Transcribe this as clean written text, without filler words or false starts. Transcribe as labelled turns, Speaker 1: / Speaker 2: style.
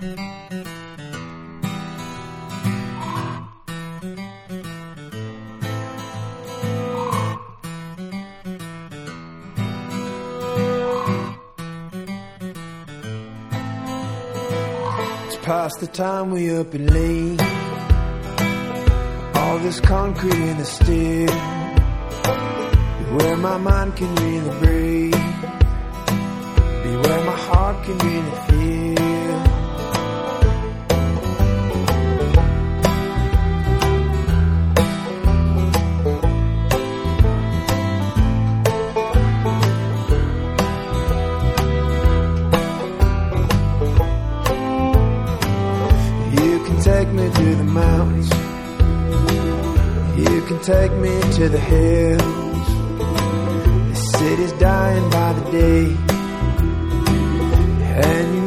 Speaker 1: Past the time we up and late, all this concrete in the steel, where my mind can really breathe, be where my heart can really feel. Take me to the mountains, you can take me to the hills. The city's dying by the day, and you